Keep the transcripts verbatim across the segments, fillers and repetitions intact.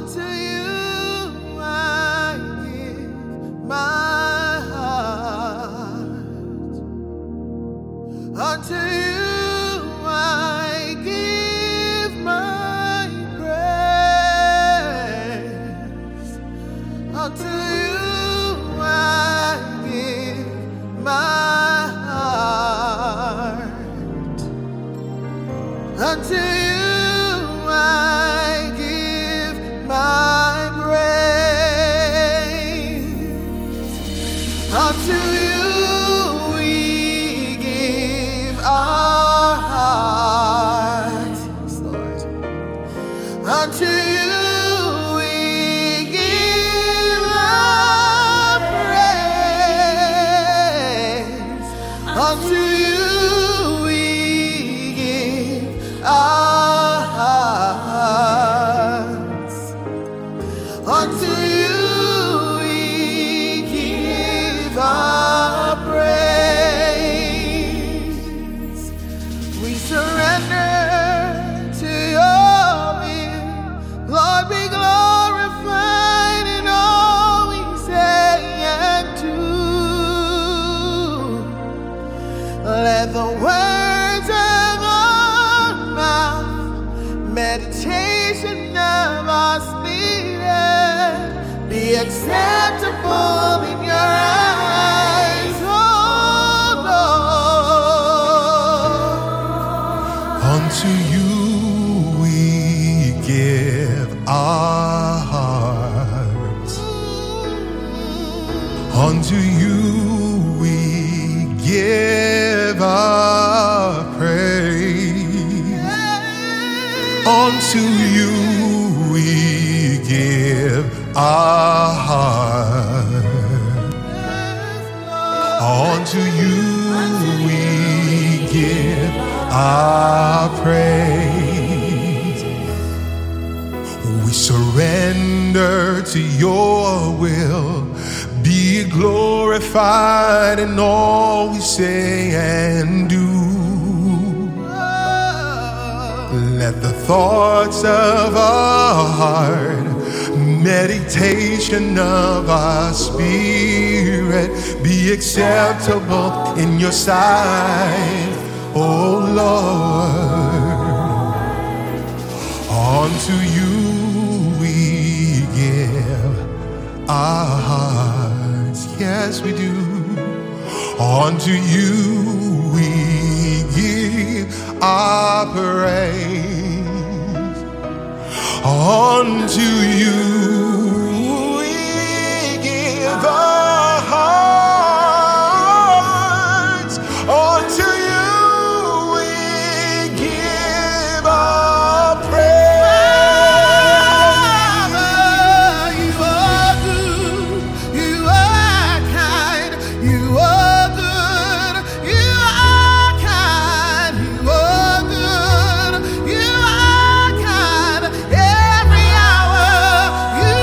Unto you I give my heart. Unto you I give my praise. Unto you I give my heart. Unto you I give my praise. Unto you we give our hearts, yes, Lord. Unto you we give our praise. Unto you we give our hearts. Unto you we give our praise. We surrender to your will. Lord, be glorified in all we say and do. Let the words of our mouth, meditation of our spirit be acceptable in your eyes, oh Lord. Unto you we give our hearts. Unto you we give our praise. Unto you we give our heart. Unto you we give our praise. We surrender to your will. Be glorified in all we say and do. Let the thoughts of our heart, meditation of our spirit be acceptable in your sight, oh Lord. Unto you we give our hearts, yes we do. Unto you we give our praise. Unto you we give our hearts. Unto you we give our praise. You are good, you are kind, you are good, you are kind, you are good, you are kind. Every hour you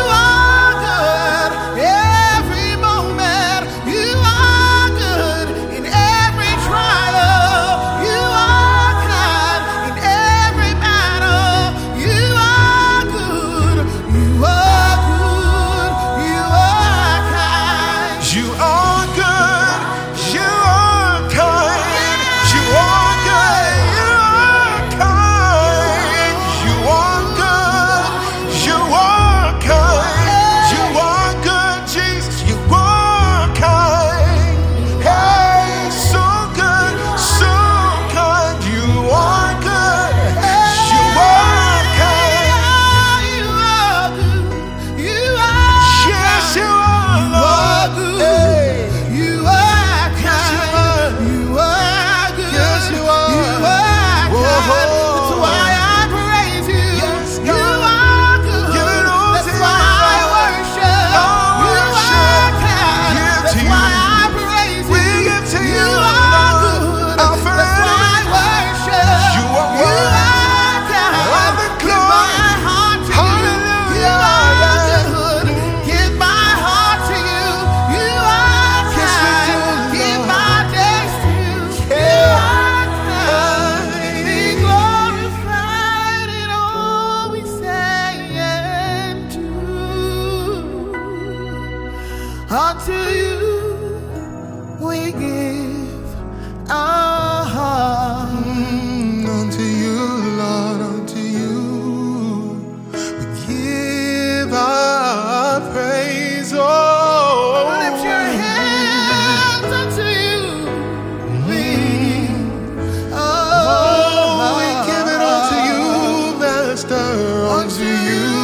unto you we give our heart. Mm, unto you, Lord, unto you we give our praise. Oh, Lift your hands unto you. We, oh, we give it unto you, Master, unto you.